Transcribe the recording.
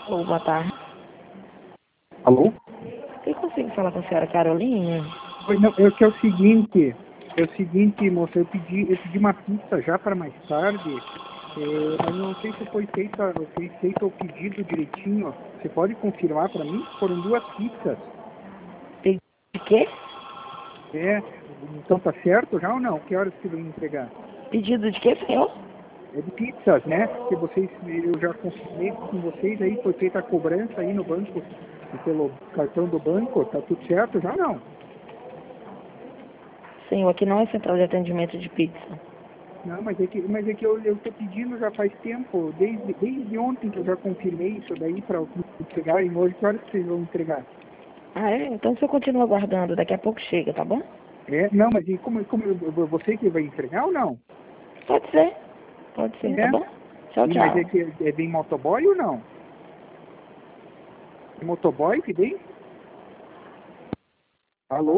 Alô, boa tarde. Alô? Eu consigo falar com a senhora Carolinha? Oi, não, é que é o seguinte, moça, eu pedi uma pizza já para mais tarde, mas não sei se foi feito o pedido direitinho. Você pode confirmar para mim? Foram 2 pizzas. Pedido de quê? É, então tá certo já ou não? Que horas que vem entregar? Pedido de quê, senhor? É de pizzas, né? Que eu já confirmei com vocês aí, foi feita a cobrança aí no banco, pelo cartão do banco, tá tudo certo já ou não? Senhor, aqui não é central de atendimento de pizza. Não, mas é que eu tô pedindo já faz tempo, desde ontem que eu já confirmei isso daí para entregar, e hoje que horas que vocês vão entregar? Ah, é? Então o senhor continua aguardando, daqui a pouco chega, tá bom? Não, mas e como você que vai entregar ou não? Pode ser, tá É? bom? Tchau, Mas é tchau. que vem motoboy ou não? É motoboy que vem? Alô?